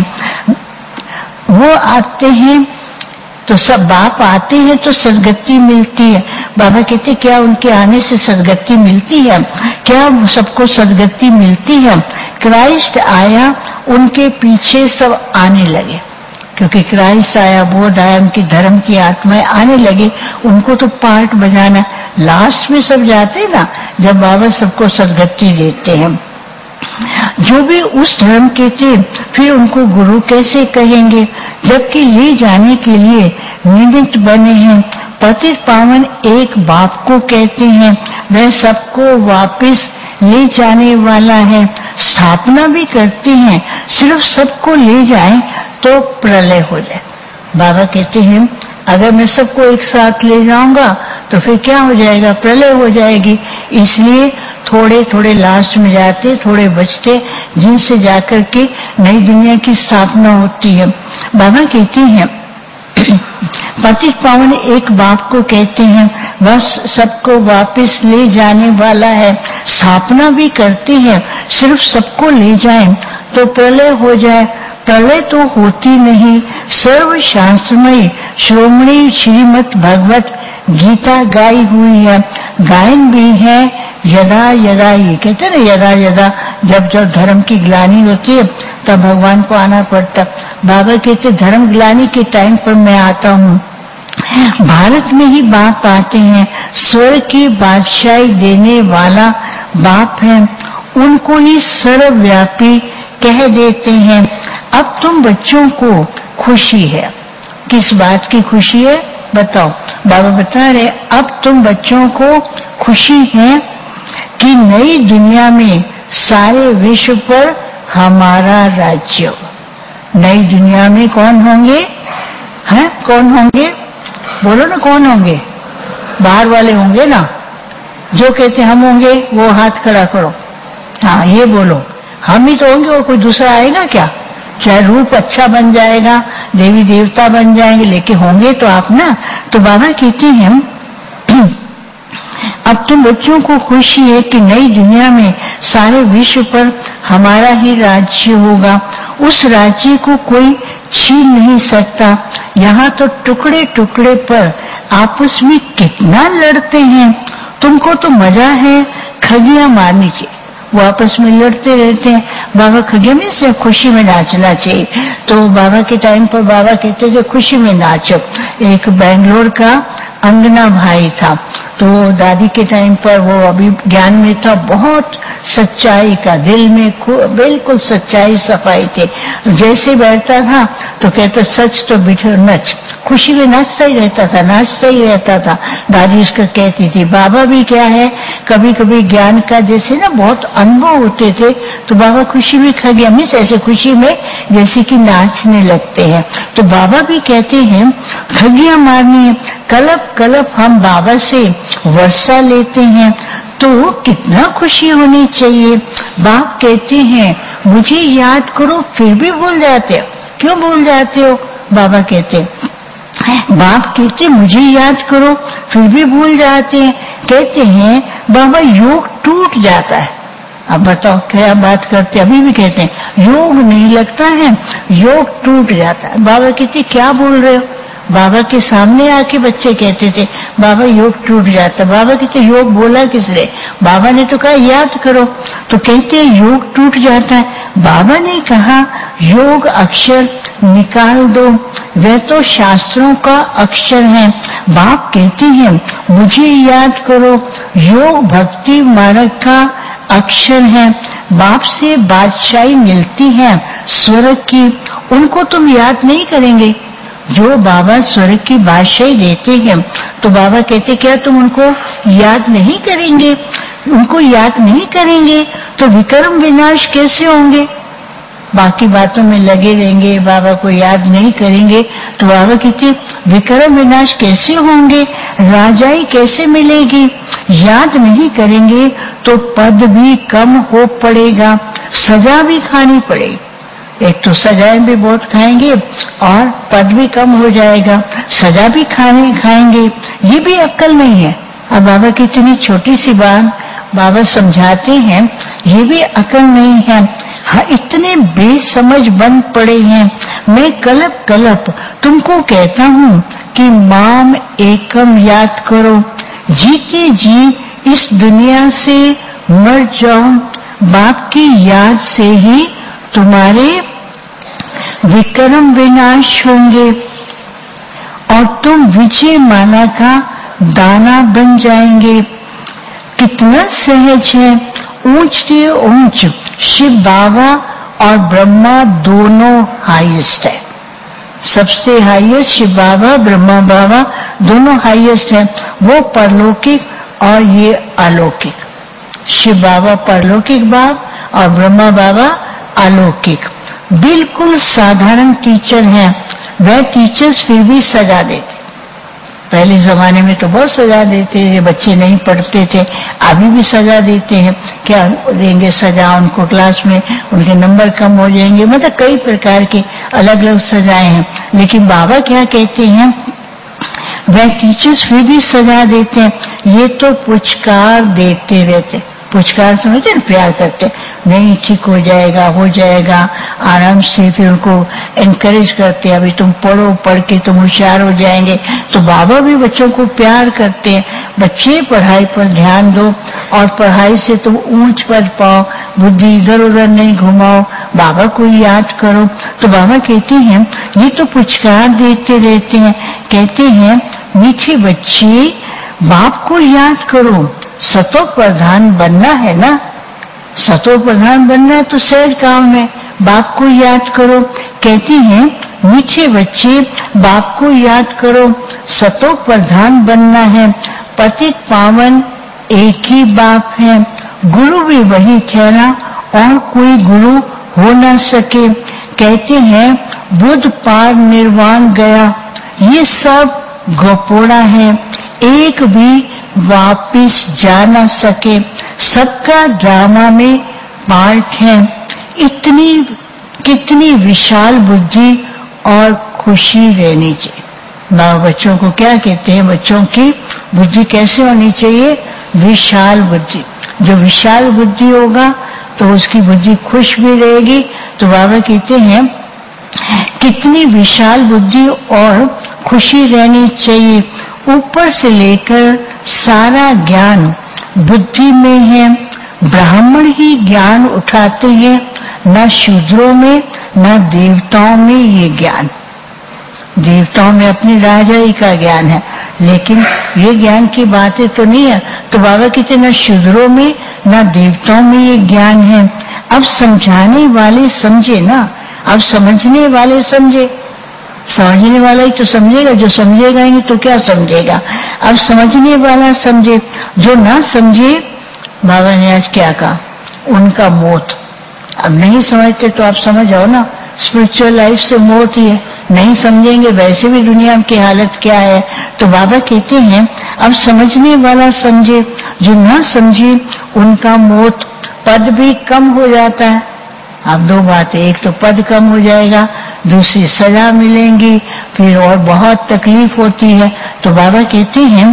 वो आते हैं तो सब बाप आते हैं तो सद्गति मिलती है। बाबा कहते क्या उनके आने से सद्गति मिलती है? क्या सबको सद्गति मिलती है? क्राइस्ट आया, उनके पीछे सब आने लगे, क्योंकि क्राइस्ट आया, बोध आया, उनकी धर्म की आत्माएं आने लगी। उनको तो पार्ट बजाना, लास्ट में सब जाते ना, जब बाबा सबको सद्गति देते हैं। जो भी उस धर्म के थे फिर उनको गुरु कैसे कहेंगे, जबकि ले जाने के लिए निमित्त बने हैं। पतित पावन एक बाप को कहते हैं, वह सबको वापस ले जाने वाला है। स्थापना भी करते हैं, सिर्फ सबको ले जाएं तो प्रलय हो जाए। बाबा कहते हैं अगर मैं सबको एक साथ ले जाऊंगा तो फिर क्या हो जाएगा, प्रलय हो जाएगी। इसलिए थोड़े थोड़े लास्ट में जाते, थोड़े बचते, जिनसे जाकर के नई दुनिया की स्थापना होती है। बाबा कहते हैं पतित पावन एक बाप को कहते हैं, वह सबको वापस ले जाने वाला है। स्थापना भी करते हैं, सिर्फ सबको ले जाएं तो प्रलय हो जाए। प्रलय तो होती नहीं। सर्व शास्त्रमय श्रोमणी श्रीमद् भगवत गीता गाई हुई है। गायन भी है यदा यदा, ये कहते ना यदा यदा, जब जब धर्म की ग्लानि होती है तब भगवान को आना पड़ता। बाबा कहते धर्म ग्लानि के टाइम पर मैं आता हूँ। भारत में ही बाप आते हैं। स्वर्ग की बादशाही देने वाला बाप है, उनको ही सर्वव्यापी कह देते हैं। अब तुम बच्चों को खुशी है, किस बात की खुशी है बताओ। बाबा बता रहे अब तुम बच्चों को खुशी है कि नई दुनिया में सारे विश्व पर हमारा राज्य। नई दुनिया में कौन होंगे? हैं कौन होंगे? बोलो ना कौन होंगे? बाहर वाले होंगे ना। जो कहते हम होंगे वो हाथ खड़ा करो। हाँ ये बोलो, हम ही तो होंगे और कोई दूसरा आएगा क्या? चाहे रूप अच्छा बन जाएगा, देवी देवता बन जाएंगे, लेकिन होंगे तो आप ना। तो बाबा कहते हैं अब तुम बच्चों को खुशी है कि नई दुनिया में सारे विश्व पर हमारा ही राज्य होगा। उस राज्य को कोई छीन नहीं सकता। यहाँ तो टुकड़े टुकड़े पर आपस में कितना लड़ते हैं। तुमको तो मजा है खगियां मारनी चाहिए, वो आपस में लड़ते रहते हैं। बाबा खगिया में से खुशी में नाचना चाहिए। तो बाबा के टाइम पर बाबा कहते थे खुशी में नाचो। एक बेंगलोर का अंगना भाई था, तो दादी के टाइम पर वो अभी ज्ञान में था, बहुत सच्चाई का, दिल में बिल्कुल सच्चाई सफाई थी। जैसे बैठता था तो कहता सच तो बिठर नच, खुशी में नाचता ही रहता था, नाचता ही रहता था। दादी उसका कहती थी। बाबा भी क्या है, कभी कभी ज्ञान का जैसे ना बहुत अनुभव होते थे तो बाबा खुशी में खगिया मिस ऐसे खुशी में जैसे कि नाचने लगते हैं। तो बाबा भी कहते हैं खगिया मारनी है। कलप कलप हम बाबा से वर्षा लेते हैं तो कितना खुशी होनी चाहिए। बाप कहते हैं मुझे याद करो फिर भी भूल जाते हो, क्यों भूल जाते हो? बाबा कहते बाप कहते मुझे याद करो फिर भी भूल जाते हैं। कहते हैं बाबा योग टूट जाता है। अब बताओ क्या बात करते, अभी भी कहते हैं योग नहीं लगता है, योग टूट जाता है। बाबा कहते क्या बोल रहे हो? बाबा के सामने आके बच्चे कहते थे बाबा योग टूट जाता। बाबा कहते योग बोला किसने? बाबा ने तो कहा याद करो। तो कहते हैं योग टूट जाता है। बाबा ने कहा योग अक्षर निकाल दो, वह तो शास्त्रों का अक्षर है। बाप कहते हैं मुझे याद करो, योग भक्ति मार्ग का अक्षर है। बाप से बादशाही मिलती है स्वर्ग की, उनको तुम याद नहीं करेंगे। जो बाबा स्वर्ग की बादशाही देते हैं तो बाबा कहते क्या तुम उनको याद नहीं करेंगे? उनको याद नहीं करेंगे तो विक्रम विनाश कैसे होंगे? बाकी बातों में लगे रहेंगे, बाबा को याद नहीं करेंगे तो बाबा कहते विक्रम विनाश कैसे होंगे, राजाई कैसे मिलेगी? याद नहीं करेंगे तो पद भी कम हो पड़ेगा, सजा भी खानी पड़ेगी। एक तो सजाएं भी बहुत खाएंगे और पद भी कम हो जाएगा, सजा भी खाएंगे, ये भी अक्ल नहीं है। अब बाबा की इतनी छोटी सी बात बाबा समझाते हैं, ये भी अक्ल नहीं है। हाँ, इतने बेसमझ बन पड़े हैं। मैं कलप कलप तुमको कहता हूँ कि माम एकम याद करो, जीते जी इस दुनिया से मर जाओ, बाप की याद से ही तुम्हारे विक्रम विनाश होंगे और तुम विजय माला का दाना बन जाएंगे। कितना सहज है। ऊंच से ऊंच शिव बाबा और ब्रह्मा दोनों हाईएस्ट है। सबसे हाईएस्ट शिव बाबा, ब्रह्मा बाबा दोनों हाईएस्ट है। वो परलौकिक और ये अलौकिक। शिव बाबा परलौकिक बाप और ब्रह्मा बाबा अलौकिक। बिल्कुल साधारण टीचर हैं। वह टीचर्स फिर भी सजा देते। पहले जमाने में तो बहुत सजा देते थे, बच्चे नहीं पढ़ते थे। अभी भी सजा देते हैं। क्या देंगे सजा उनको? क्लास में उनके नंबर कम हो जाएंगे, मतलब कई प्रकार की अलग अलग सजाएं हैं। लेकिन बाबा क्या कहते हैं, वह टीचर्स फिर भी सजा देते हैं। ये तो पुचकार देते रहते। पुचकार समझते हैं, प्यार करते, नहीं ठीक हो जाएगा आराम से। फिर उनको एनकरेज करते, अभी तुम पढ़ो, पढ़ के तुम होशियार हो जाएंगे। तो बाबा भी बच्चों को प्यार करते हैं, बच्चे पढ़ाई पर ध्यान दो और पढ़ाई से तुम ऊंच पद पाओ, बुद्धि इधर उधर नहीं घुमाओ, बाबा को याद करो। तो बाबा कहते हैं ये तो पुचकार देते रहते हैं। कहते हैं मीठे बच्चे बाप को याद करो, सतो प्रधान बनना है ना, सतो प्रधान बनना है तो सहज काम है, बाप को याद करो। कहती हैं मीठे बच्चे बाप को याद करो, सतो प्रधान बनना है। पतित पावन एक ही बाप है, गुरु भी वही ठहरा और कोई गुरु हो न सके। कहते हैं बुद्ध पार निर्वाण गया, ये सब गोपोड़ा है, एक भी वापिस जा न सके। सबका ड्रामा में पार्ट है। कितनी विशाल बुद्धि और खुशी रहनी चाहिए। माँ बच्चों को क्या कहते हैं, बच्चों की बुद्धि कैसे होनी चाहिए? विशाल बुद्धि। जो विशाल बुद्धि होगा तो उसकी बुद्धि खुश भी रहेगी। तो बाबा कहते हैं कितनी विशाल बुद्धि और खुशी रहनी चाहिए। ऊपर से लेकर सारा ज्ञान बुद्धि में है। ब्राह्मण ही ज्ञान उठाते हैं, न शूद्रों में न देवताओं में ये ज्ञान। देवताओं में अपनी राजाई का ज्ञान है, लेकिन ये ज्ञान की बातें तो नहीं है। तो बाबा कहते न शूद्रों में ना देवताओं में ये ज्ञान है। अब समझाने वाले समझे ना, अब समझने वाले समझे। समझने वाला ही तो समझेगा, जो समझेगा ही नहीं तो क्या समझेगा। अब समझने वाला समझे, जो ना समझे, बाबा ने आज क्या कहा, उनका मौत। अब नहीं समझते तो आप समझ आओ ना, स्पिरिचुअल लाइफ से मौत ही है। नहीं समझेंगे वैसे भी दुनिया की हालत क्या है। तो बाबा कहते हैं अब समझने वाला समझे, जो ना समझे उनका मौत। पद भी कम हो जाता है। अब दो बातें, एक तो पद कम हो जाएगा, दूसरी सजा मिलेंगी, फिर और बहुत तकलीफ होती है। तो बाबा कहते हैं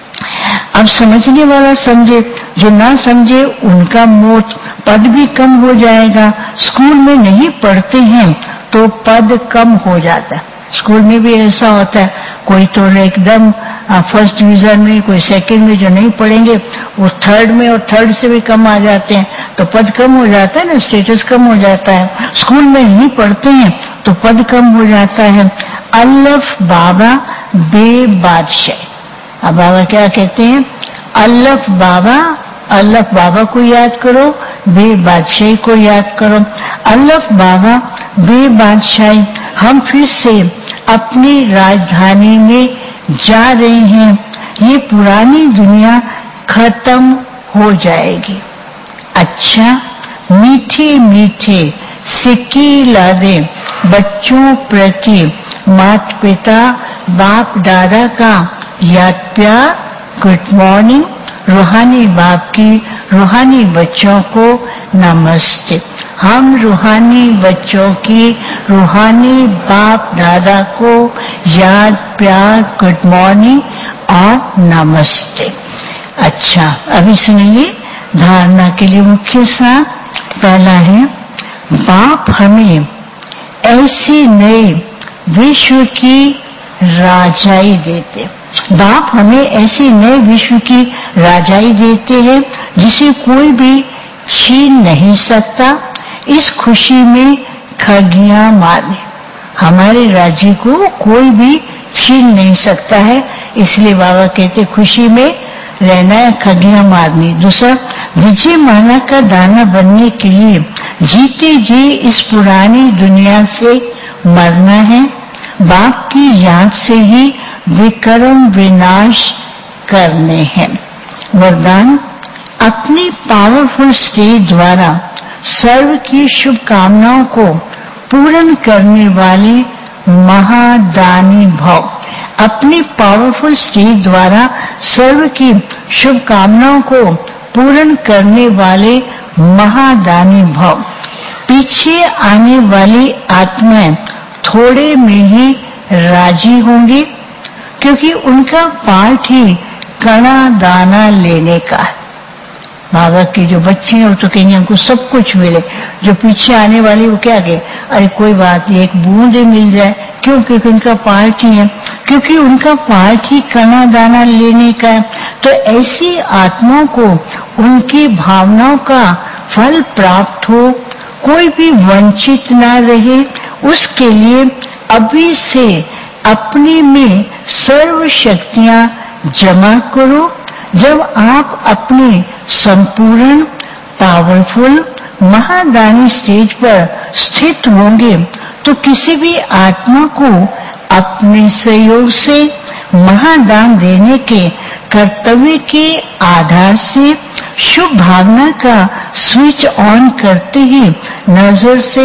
अब समझने वाला समझे, जो ना समझे उनका मौत। पद भी कम हो जाएगा। स्कूल में नहीं पढ़ते हैं तो पद कम हो जाता है। स्कूल में भी ऐसा होता है, कोई तो एकदम फर्स्ट डिवीजन में, कोई सेकंड में, जो नहीं पढ़ेंगे वो थर्ड में, और थर्ड से भी कम आ जाते हैं। तो पद कम हो जाता है ना, स्टेटस कम हो जाता है। स्कूल में नहीं पढ़ते हैं तो पद कम हो जाता है। अल्लफ बाबा बे बादशाह। अब बाबा क्या कहते हैं, अल्लफ बाबा, अल्लफ बाबा को याद करो, बे बादशाही को याद करो। अल्लफ बाबा बे बादशाही, हम फिर से अपनी राजधानी में जा रहे हैं। ये पुरानी दुनिया खत्म हो जाएगी। अच्छा, मीठे मीठे सिक्के लादे बच्चों प्रति माता पिता बाप दादा का याद प्यार, गुड मॉर्निंग। रूहानी बाप की रूहानी बच्चों को नमस्ते। हम रूहानी बच्चों की रूहानी बाप दादा को याद प्यार, गुड मॉर्निंग और नमस्ते। अच्छा, अभी सुनिए धारणा के लिए मुख्य सार। पहला है, बाप हमें ऐसे नए विश्व की राजाई देते। बाप हमें ऐसे नए विश्व की राजाई देते हैं जिसे कोई भी छीन नहीं सकता। इस खुशी में खगियां मारने, हमारे राज्य को कोई भी छीन नहीं सकता है, इसलिए बाबा कहते खुशी में रहना है, खगियां मारनी। दूसरा, विजय माला का दाना बनने के लिए जीते जी इस पुरानी दुनिया से मरना है। बाप की याद से ही विक्रम विनाश करने हैं। वरदान, अपनी पावरफुल स्टेज द्वारा सर्व की शुभकामनाओं को पूर्ण करने वाले महादानी भव। अपनी पावरफुल स्टेज द्वारा सर्व की शुभकामनाओं को पूर्ण करने वाले महादानी भव। पीछे आने वाली आत्माएं थोड़े में ही राजी होंगी, क्योंकि उनका पाठ ही कणा दाना लेने का है। बाबा के जो बच्चे हैं वो तो कहेंगे हमको सब कुछ मिले। जो पीछे आने वाले वो क्या कहे, अरे कोई बात नहीं, एक बूंद ही मिल जाए। क्यों? क्योंकि उनका पाठ ही है, क्योंकि उनका पाठ ही कणा दाना लेने का है। तो ऐसी आत्माओं को उनकी भावनाओं का फल प्राप्त हो, कोई भी वंचित ना रहे, उसके लिए अभी से अपने में सर्व शक्तियां जमा करो। जब आप अपने संपूर्ण पावरफुल महादानी स्टेज पर स्थित होंगे तो किसी भी आत्मा को अपने सहयोग से महादान देने के कर्तव्य के आधार से शुभ भावना का स्विच ऑन करते ही नजर से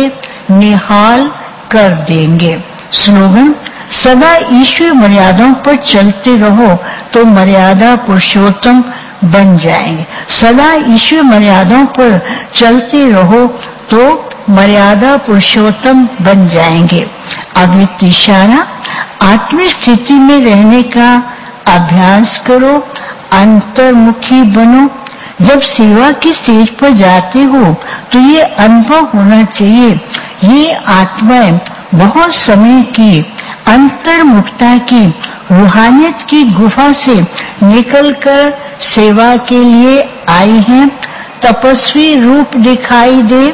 निहाल कर देंगे। स्लोगन, सदा ईश्वरीय मर्यादाओं पर चलते रहो तो मर्यादा पुरुषोत्तम बन जाएंगे। सदा ईश्वरीय मर्यादाओं पर चलते रहो तो मर्यादा पुरुषोत्तम बन जाएंगे। अव्यक्त इशारा, आत्मिक स्थिति में रहने का अभ्यास करो, अंतर्मुखी बनो। जब सेवा की स्टेज पर जाते हो तो ये अनुभव होना चाहिए, ये आत्माएं बहुत समय की अंतर्मुखता की रूहानियत की गुफा से निकलकर सेवा के लिए आई हैं। तपस्वी रूप दिखाई दे,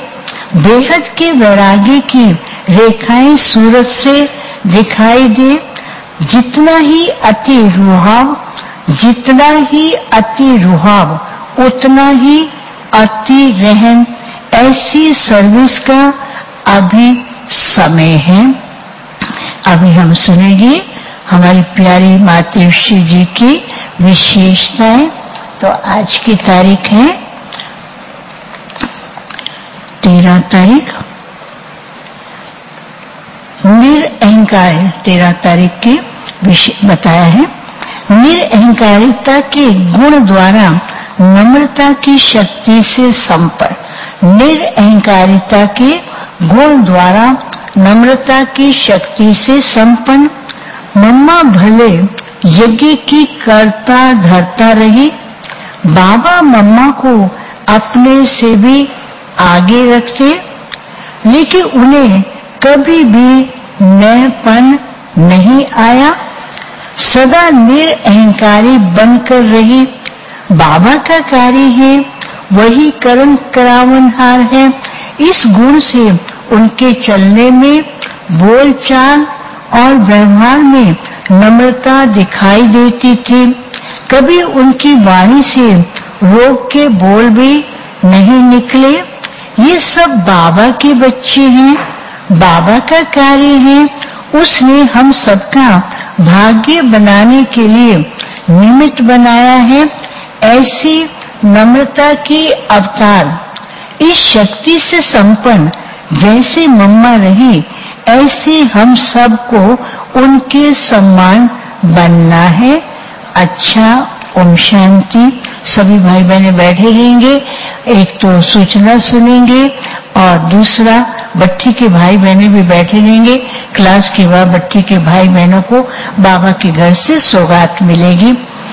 बेहद के वैराग्य की रेखाएं सूरज से दिखाई दे। जितना ही अति रुहाव, उतना ही अति रहन, ऐसी सर्विस का अभी समय है। अभी हम सुनेंगे हमारी प्यारी मातृश्री जी की विशेषताएं। तो आज की तारीख है 13 तारीख, निरअहंकार। 13 तारीख के विषय बताया है। निरअहंकारिता के गुण द्वारा नम्रता की शक्ति से संपन्न। निरअहंकारिता के गुण द्वारा नम्रता की शक्ति से संपन्न। मम्मा भले यज्ञ की करता धरता रही, बाबा मम्मा को अपने से भी आगे रखते, लेकिन उन्हें कभी भी मैंपन नहीं आया। सदा निरअहंकारी बनकर रही। बाबा का कार्य है, वही कर्म करावनहार है। इस गुण से उनके चलने में, बोलचाल और व्यवहार में नम्रता दिखाई देती थी। कभी उनकी वाणी से रोग के बोल भी नहीं निकले। ये सब बाबा के बच्चे हैं, बाबा का कार्य है। उसने हम सबका भाग्य बनाने के लिए निमित्त बनाया है। ऐसी नम्रता की अवतार इस शक्ति से संपन्न जैसे मम्मा रही, ऐसे हम सबको उनके सम्मान बनना है। अच्छा, ओम शांति। सभी भाई बहने बैठे रहेंगे। एक तो सूचना सुनेंगे और दूसरा बट्टी के भाई बहने भी बैठे रहेंगे। क्लास के बाद बट्टी के भाई बहनों को बाबा के घर से सौगात मिलेगी।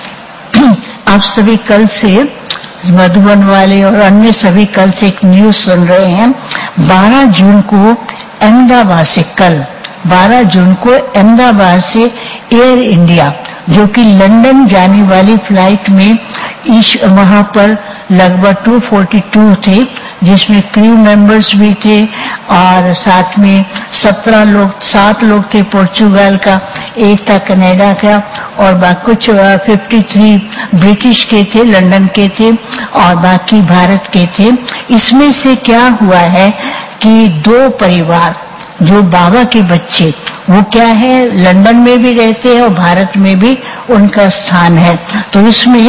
आप सभी कल से मधुबन वाले और अन्य सभी कल से एक न्यूज सुन रहे हैं। 12 जून को अहमदाबाद से, कल 12 जून को अहमदाबाद से एयर इंडिया, जो कि लंदन जाने वाली फ्लाइट में वहां पर लगभग 242 थे, जिसमें क्रू मेंबर्स भी थे और साथ में 17 लोग, 7 लोग थे पोर्चुगल का, एक था कनाडा का और बाकी कुछ 53 ब्रिटिश के थे, लंदन के थे और बाकी भारत के थे। इसमें से क्या हुआ है कि 2 परिवार जो बाबा के बच्चे, वो क्या है, लंदन में भी रहते हैं और भारत में भी उनका स्थान है। तो इसमें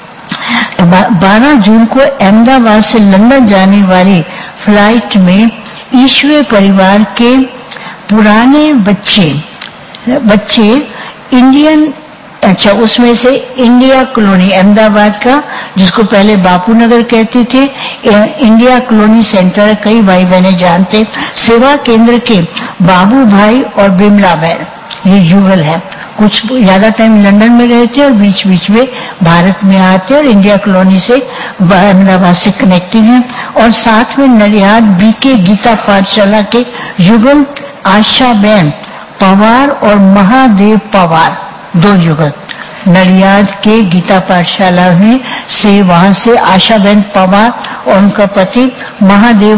12 जून को अहमदाबाद से लंदन जाने वाली फ्लाइट में ईश्वरीय परिवार के पुराने बच्चे इंडियन, अच्छा, उसमें से इंडिया कॉलोनी अहमदाबाद का, जिसको पहले बापू नगर कहते थे, इंडिया कॉलोनी सेंटर, कई भाई बहने जानते, सेवा केंद्र के बाबू भाई और बिमला बहन, ये युगल है। कुछ ज्यादा टाइम लंदन में रहते और बीच बीच में भारत में आते और इंडिया कॉलोनी से अहमदाबाद से कनेक्टिंग है। और साथ में नडियाद बीके गीता पाठशाला के युगल आशा बहन पवार और महादेव पवार, 2 युगल नडियाद के गीता पाठशाला में से, वहां से आशा बहन पवार और उनका पति महादेव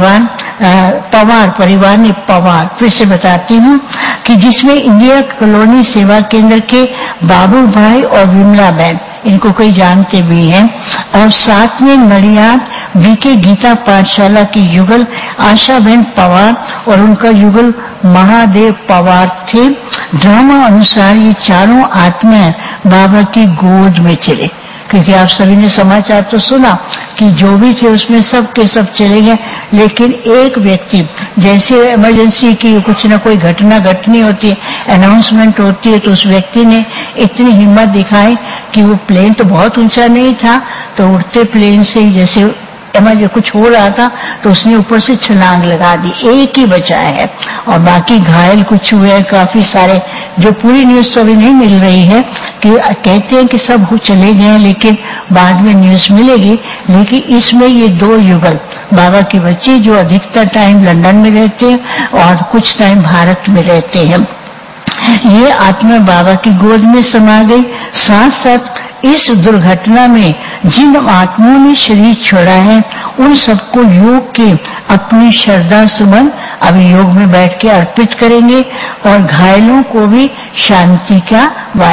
परिवार ने पवार, फिर से बताती हूँ कि जिसमें इंडिया कॉलोनी सेवा केंद्र के बाबू भाई और विमला बहन, इनको कोई जानते भी हैं, और साथ में नडियाद बीके गीता पाठशाला की युगल आशा बहन पवार और उनका युगल महादेव पवार थे। ड्रामा अनुसार ये चारों आत्माएं बाबा की गोद में चले, क्योंकि आप सभी ने समाचार तो सुना कि जो भी थे उसमें सब के सब चले गए, लेकिन एक व्यक्ति, जैसे इमरजेंसी की कुछ न कोई घटना घटनी होती है, अनाउंसमेंट होती है, तो उस व्यक्ति ने इतनी हिम्मत दिखाई कि वो प्लेन तो बहुत ऊंचा नहीं था, तो उड़ते प्लेन से ही जैसे कुछ हो रहा था तो उसने ऊपर से छलांग लगा दी, एक ही बचा है और बाकी घायल कुछ हुए काफी सारे, जो पूरी न्यूज तो अभी नहीं मिल रही है, कि कहते हैं कि सब चले गए, लेकिन बाद में न्यूज मिलेगी। लेकिन इसमें ये 2 युगल बाबा के बच्चे जो अधिकतर टाइम लंदन में रहते हैं और कुछ टाइम भारत में रहते हैं, ये आत्मा बाबा की गोद में समा गई। साथ साथ इस दुर्घटना में जिन आत्माओं ने शरीर छोड़ा है, उन सबको योग के अपनी श्रद्धा सुमन अभी योग में बैठ के अर्पित करेंगे और घायलों को भी शांति का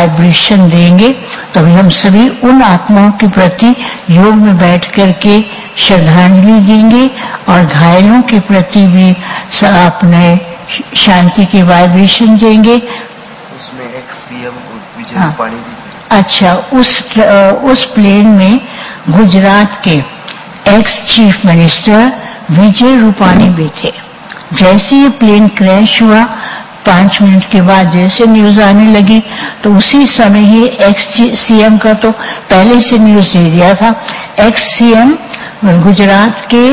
वाइब्रेशन देंगे। तभी हम सभी उन आत्माओं के प्रति योग में बैठ करके श्रद्धांजलि देंगे और घायलों के प्रति भी अपने शांति के वाइब्रेशन देंगे। उसमें एक सीएम विजय रूपाणी जी। अच्छा, उस प्लेन में गुजरात के ex chief minister Vijay Rupani भी थे। जैसे ये प्लेन क्रैश हुआ 5 मिनट के बाद जैसे न्यूज आने लगी तो उसी समय ही एक्स सीएम का तो पहले से न्यूज दे दिया था। एक्स सीएम गुजरात के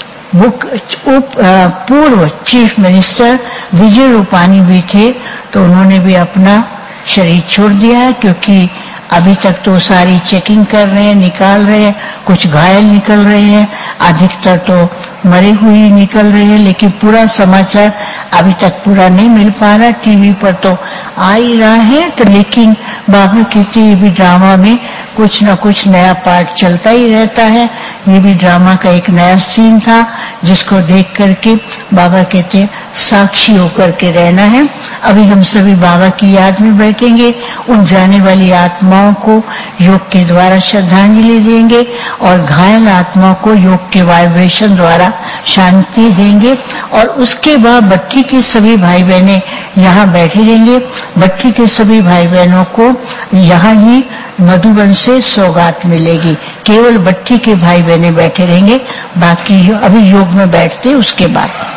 पूर्व चीफ मिनिस्टर विजय रूपाणी भी थे, तो उन्होंने भी अपना शरीर छोड़ दिया है, क्योंकि अभी तक तो सारी चेकिंग कर रहे हैं, निकाल रहे हैं, कुछ घायल निकल रहे हैं, अधिकतर तो मरे हुए निकल रहे हैं, लेकिन पूरा समाचार अभी तक पूरा नहीं मिल पा रहा। टीवी पर तो आ ही रहा है, तो लेकिन बाबा कहते ये भी ड्रामा में कुछ न कुछ नया पार्ट चलता ही रहता है। ये भी ड्रामा का एक नया सीन था जिसको देख करके बाबा कहते साक्षी होकर के रहना है। अभी हम सभी बाबा की याद में बैठेंगे, उन जाने वाली आत्माओं को योग के द्वारा श्रद्धांजलि देंगे और घायल आत्माओं को योग के वाइब्रेशन द्वारा शांति देंगे। और उसके बाद भट्टी के सभी भाई बहनें यहाँ बैठे रहेंगे। भट्टी के सभी भाई बहनों को यहाँ ही मधुबन से सौगात मिलेगी। केवल भट्टी के भाई बहनें बैठे रहेंगे, बाकी अभी योग में बैठते उसके बाद।